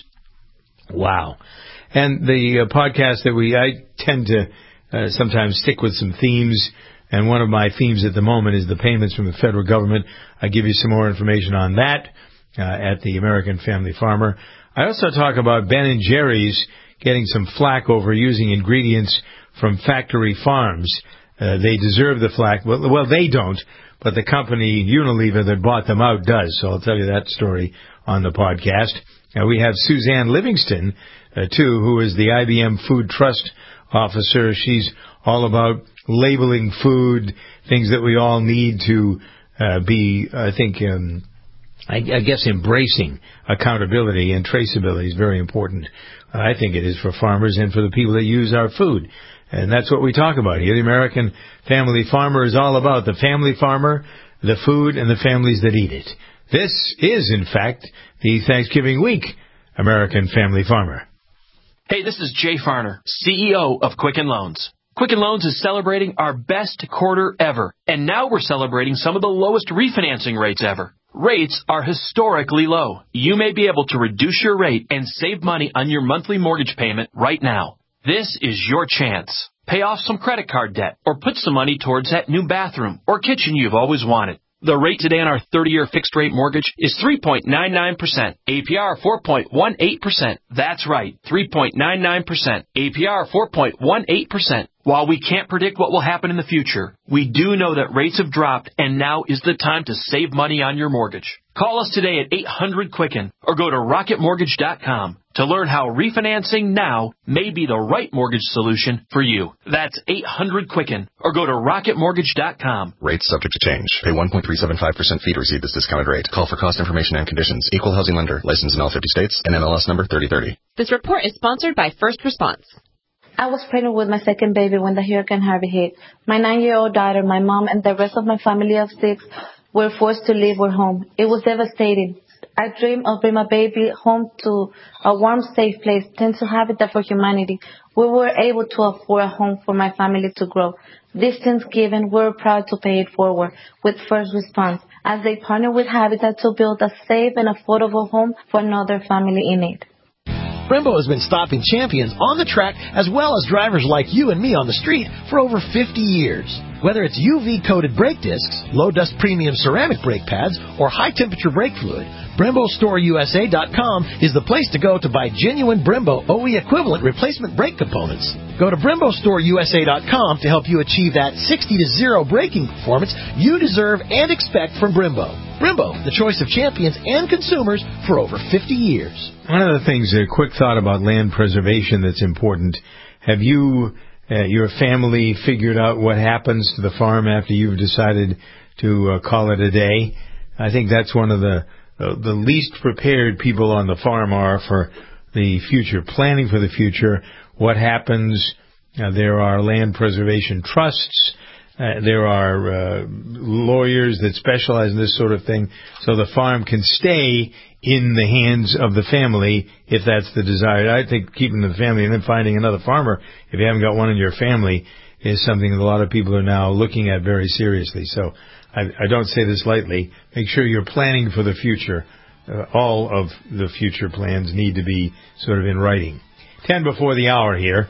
Wow. And the uh, podcast that we, I tend to uh, sometimes stick with some themes, and one of my themes at the moment is the payments from the federal government. I give you some more information on that uh, at the American Family Farmer. I also talk about Ben and Jerry's getting some flack over using ingredients from factory farms. Uh, they deserve the flack. Well, well, they don't, but the company Unilever that bought them out does. So I'll tell you that story on the podcast. Uh, we have Suzanne Livingston, uh, too, who is the I B M Food Trust Officer. She's all about labeling food, things that we all need to uh, be, I think, um, I, I guess embracing accountability and traceability is very important. Uh, I think it is for farmers and for the people that use our food. And that's what we talk about here. The American Family Farmer is all about the family farmer, the food, and the families that eat it. This is, in fact, the Thanksgiving week American Family Farmer. Hey, this is Jay Farner, C E O of Quicken Loans. Quicken Loans is celebrating our best quarter ever, and now we're celebrating some of the lowest refinancing rates ever. Rates are historically low. You may be able to reduce your rate and save money on your monthly mortgage payment right now. This is your chance. Pay off some credit card debt or put some money towards that new bathroom or kitchen you've always wanted. The rate today on our thirty-year fixed-rate mortgage is three point nine nine percent, A P R four point one eight percent. That's right, three point nine nine percent, A P R four point one eight percent. While we can't predict what will happen in the future, we do know that rates have dropped and now is the time to save money on your mortgage. Call us today at eight hundred Quicken or go to rocket mortgage dot com to learn how refinancing now may be the right mortgage solution for you. That's eight hundred Quicken or go to rocket mortgage dot com. Rates subject to change. Pay one point three seven five percent fee to receive this discounted rate. Call for cost information and conditions. Equal housing lender. Licensed in all fifty states and M L S number thirty thirty. This report is sponsored by First Response. I was pregnant with my second baby when the Hurricane Harvey hit. My nine-year-old daughter, my mom, and the rest of my family of six were forced to leave our home. It was devastating. I dreamed of bringing my baby home to a warm, safe place, tend to Habitat for Humanity. We were able to afford a home for my family to grow. This Thanksgiving, we're proud to pay it forward with First Response as they partner with Habitat to build a safe and affordable home for another family in need. Brembo has been stopping champions on the track as well as drivers like you and me on the street for over fifty years. Whether it's U V-coated brake discs, low-dust premium ceramic brake pads, or high-temperature brake fluid, Brembo Store U S A dot com is the place to go to buy genuine Brembo O E equivalent replacement brake components. Go to Brembo Store U S A dot com to help you achieve that sixty to zero braking performance you deserve and expect from Brembo. Brembo, the choice of champions and consumers for over fifty years. One of the things, a quick thought about land preservation that's important. Have you, uh, your family, figured out what happens to the farm after you've decided to uh, call it a day? I think that's one of the uh, the least prepared people on the farm are for the future, planning for the future. What happens? Uh, there are land preservation trusts. Uh, there are uh, lawyers that specialize in this sort of thing, so the farm can stay in the hands of the family if that's the desire. I think keeping the family and then finding another farmer, if you haven't got one in your family, is something that a lot of people are now looking at very seriously. So I, I don't say this lightly. Make sure you're planning for the future. Uh, all of the future plans need to be sort of in writing. Ten before the hour here.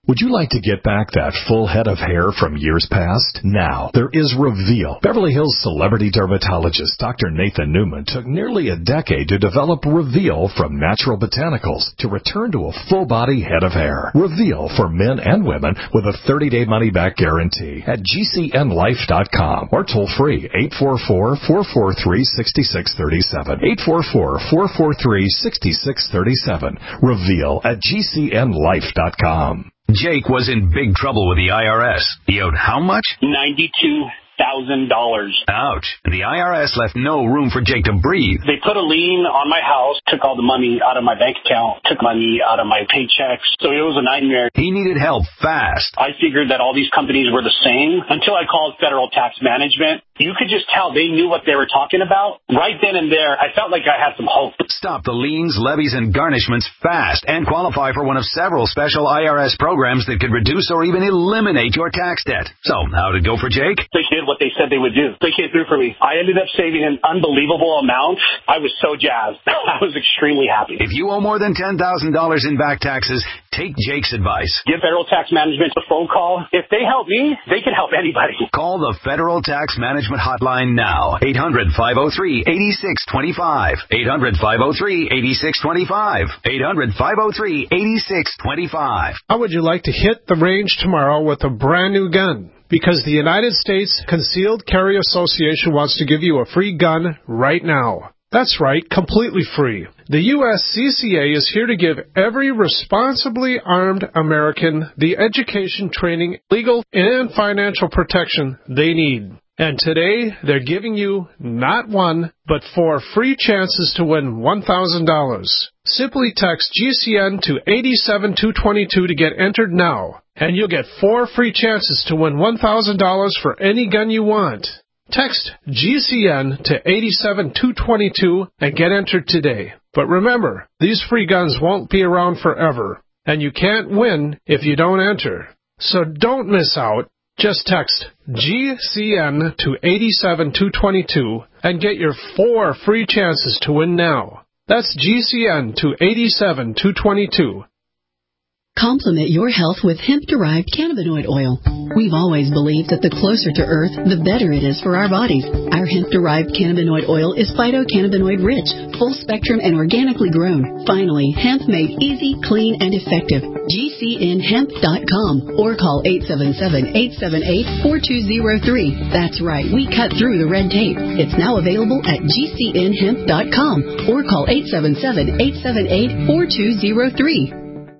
Would you like to get back that full head of hair from years past? Now, there is Reveal. Beverly Hills celebrity dermatologist Doctor Nathan Newman took nearly a decade to develop Reveal from natural botanicals to return to a full-body head of hair. Reveal for men and women with a thirty-day money-back guarantee at G C N life dot com or toll free eight four four, four four three, six six three seven. eight four four, four four three, six six three seven. Reveal at G C N life dot com. Jake was in big trouble with the I R S. He owed how much? ninety-two thousand dollars. Ouch. The I R S left no room for Jake to breathe. They put a lien on my house, took all the money out of my bank account, took money out of my paychecks. So it was a nightmare. He needed help fast. I figured that all these companies were the same until I called Federal Tax Management. You could just tell they knew what they were talking about. Right then and there, I felt like I had some hope. Stop the liens, levies, and garnishments fast and qualify for one of several special I R S programs that could reduce or even eliminate your tax debt. So, how'd it go for Jake? They did what they said they would do. They came through for me. I ended up saving an unbelievable amount. I was so jazzed. I was extremely happy. If you owe more than ten thousand dollars in back taxes, take Jake's advice. Give Federal Tax Management a phone call. If they help me, they can help anybody. Call the Federal Tax Management Hotline now. eight hundred, five oh three, eight six two five. eight hundred, five oh three, eight six two five. eight hundred, five oh three, eight six two five. How would you like to hit the range tomorrow with a brand new gun? Because the United States Concealed Carry Association wants to give you a free gun right now. That's right, completely free. The U S C C A is here to give every responsibly armed American the education, training, legal, and financial protection they need. And today, they're giving you not one, but four free chances to win one thousand dollars. Simply text G C N to eight seven two two two to get entered now, and you'll get four free chances to win one thousand dollars for any gun you want. Text G C N to eight seven two two two and get entered today. But remember, these free guns won't be around forever, and you can't win if you don't enter. So don't miss out. Just text G C N to eight seven two two two and get your four free chances to win now. That's G C N to eight seven two two two. Complement your health with hemp-derived cannabinoid oil. We've always believed that the closer to Earth, the better it is for our bodies. Our hemp-derived cannabinoid oil is phytocannabinoid-rich, full-spectrum, and organically grown. Finally, hemp made easy, clean, and effective. G C N hemp dot com or call eight seven seven, eight seven eight, four two zero three. That's right, we cut through the red tape. It's now available at G C N hemp dot com or call eight seven seven, eight seven eight, four two zero three.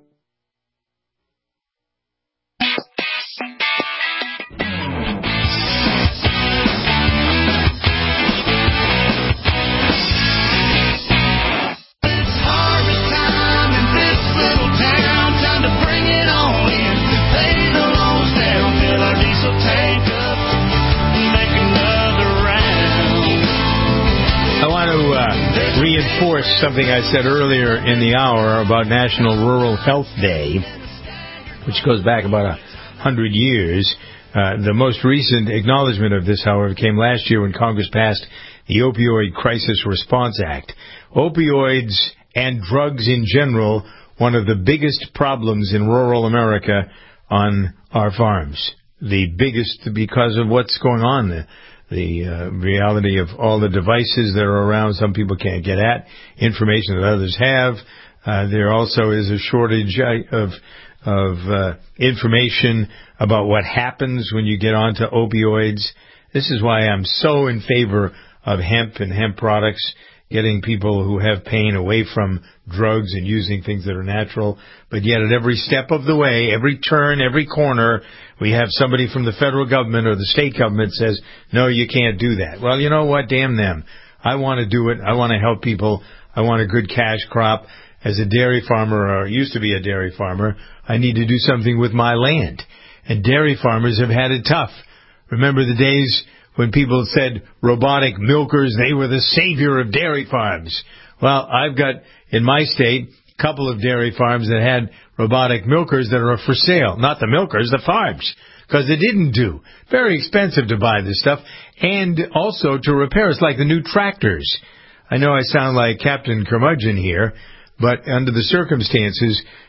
Reinforce something I said earlier in the hour about National Rural Health Day, which goes back about a hundred years. Uh, the most recent acknowledgement of this, however, came last year when Congress passed the Opioid Crisis Response Act. Opioids and drugs in general, one of the biggest problems in rural America on our farms. The biggest because of what's going on there. The uh, reality of all the devices that are around, some people can't get at, information that others have. Uh, there also is a shortage of of uh, information about what happens when you get onto opioids. This is why I'm so in favor of hemp and hemp products, getting people who have pain away from drugs and using things that are natural. But yet at every step of the way, every turn, every corner, we have somebody from the federal government or the state government says, no, you can't do that. Well, you know what? Damn them. I want to do it. I want to help people. I want a good cash crop. As a dairy farmer, or used to be a dairy farmer, I need to do something with my land. And dairy farmers have had it tough. Remember the days when people said robotic milkers, they were the savior of dairy farms. Well, I've got, in my state, a couple of dairy farms that had robotic milkers that are for sale. Not the milkers, the farms. Because they didn't do. Very expensive to buy this stuff. And also to repair. It's like the new tractors. I know I sound like Captain Curmudgeon here, but under the circumstances,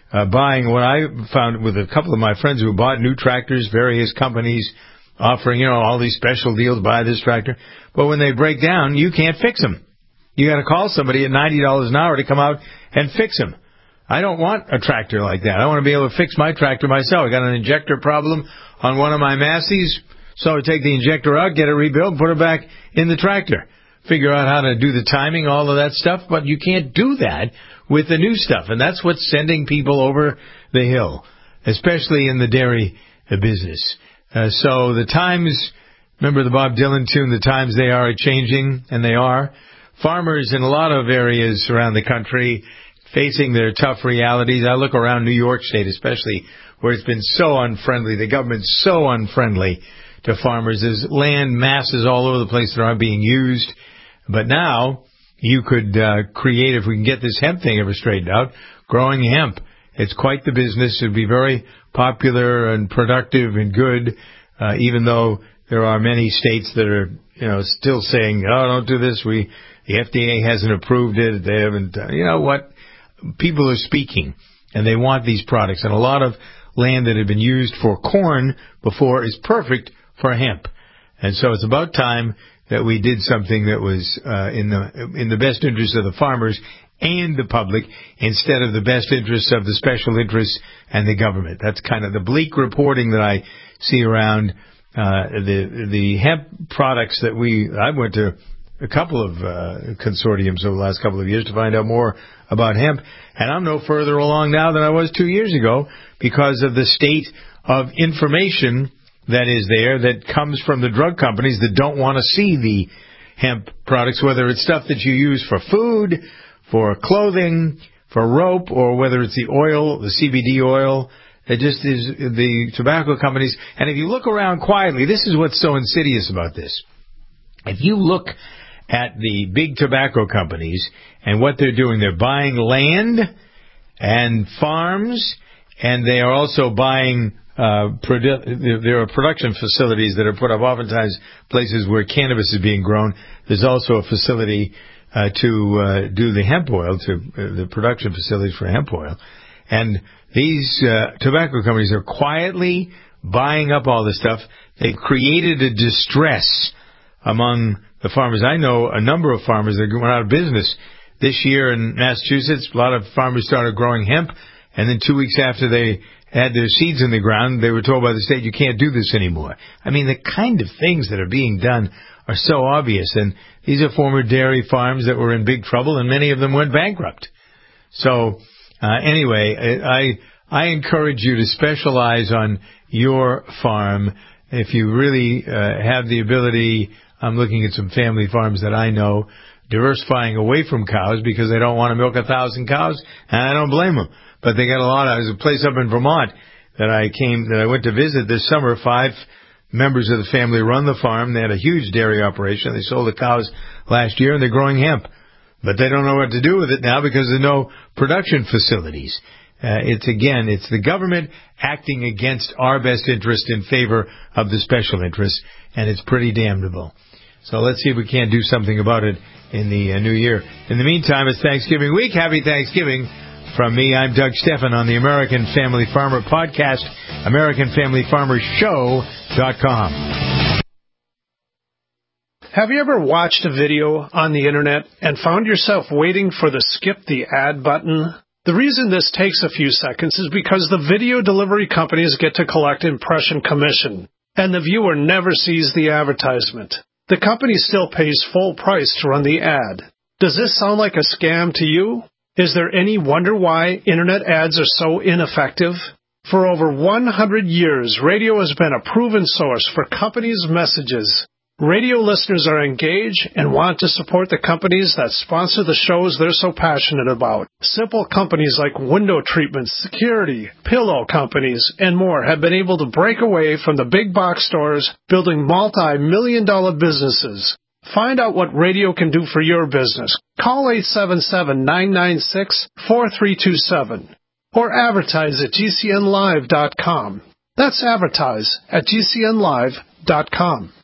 uh, buying what I found with a couple of my friends who bought new tractors, various companies offering, you know, all these special deals, buy this tractor. But when they break down, you can't fix them. You got to call somebody at ninety dollars an hour to come out and fix them. I don't want a tractor like that. I want to be able to fix my tractor myself. I got an injector problem on one of my Massey's, so I take the injector out, get it rebuilt, put it back in the tractor. Figure out how to do the timing, all of that stuff, but you can't do that with the new stuff, and that's what's sending people over the hill, especially in the dairy business. Uh, so the times, remember the Bob Dylan tune, the times they are changing, and they are. Farmers in a lot of areas around the country facing their tough realities. I look around New York State especially, where it's been so unfriendly. The government's so unfriendly to farmers. There's land masses all over the place that aren't being used. But now you could uh, create, if we can get this hemp thing ever straightened out, growing hemp. It's quite the business. It would be very popular and productive and good, uh, even though there are many states that are, you know, still saying, oh, don't do this. We, the F D A hasn't approved it. They haven't, uh, you know what? People are speaking, and they want these products. And a lot of land that had been used for corn before is perfect for hemp. And so it's about time that we did something that was uh, in the in the best interest of the farmers and the public, instead of the best interests of the special interests and the government. That's kind of the bleak reporting that I see around uh, the the hemp products that we. I went to a couple of uh, consortiums over the last couple of years to find out more about hemp, and I'm no further along now than I was two years ago because of the state of information that is there that comes from the drug companies that don't want to see the hemp products, whether it's stuff that you use for food, for clothing, for rope, or whether it's the oil, the C B D oil. It just is the tobacco companies. And if you look around quietly, this is what's so insidious about this. If you look at the big tobacco companies and what they're doing, they're buying land and farms, and they are also buying uh, produ- there are production facilities that are put up, oftentimes places where cannabis is being grown. There's also a facility uh, to uh, do the hemp oil, to uh, the production facilities for hemp oil. And these uh, tobacco companies are quietly buying up all this stuff. They've created a distress among the farmers. I know a number of farmers that went out of business this year in Massachusetts. A lot of farmers started growing hemp, and then two weeks after they had their seeds in the ground, they were told by the state, you can't do this anymore. I mean, the kind of things that are being done are so obvious, and these are former dairy farms that were in big trouble, and many of them went bankrupt. So, uh, anyway, I, I encourage you to specialize on your farm. If you really uh, have the ability, I'm looking at some family farms that I know, diversifying away from cows because they don't want to milk a thousand cows, and I don't blame them. But they got a lot of, there's a place up in Vermont that I came, that I went to visit this summer. Five members of the family run the farm. They had a huge dairy operation. They sold the cows last year, and they're growing hemp. But they don't know what to do with it now because there's no production facilities. Uh, it's, again, it's the government acting against our best interest in favor of the special interests, and it's pretty damnable. So let's see if we can't do something about it in the uh, new year. In the meantime, it's Thanksgiving week. Happy Thanksgiving from me. I'm Doug Stephan on the American Family Farmer Podcast, American Family Farmer Show dot com. Have you ever watched a video on the internet and found yourself waiting for the skip the ad button? The reason this takes a few seconds is because the video delivery companies get to collect impression commission, and the viewer never sees the advertisement. The company still pays full price to run the ad. Does this sound like a scam to you? Is there any wonder why internet ads are so ineffective? For over one hundred years, radio has been a proven source for companies' messages. Radio listeners are engaged and want to support the companies that sponsor the shows they're so passionate about. Simple companies like window treatments, security, pillow companies, and more have been able to break away from the big box stores, building multi-million dollar businesses. Find out what radio can do for your business. Call eight seven seven, nine nine six, four three two seven or advertise at G C N live dot com. That's advertise at G C N live dot com.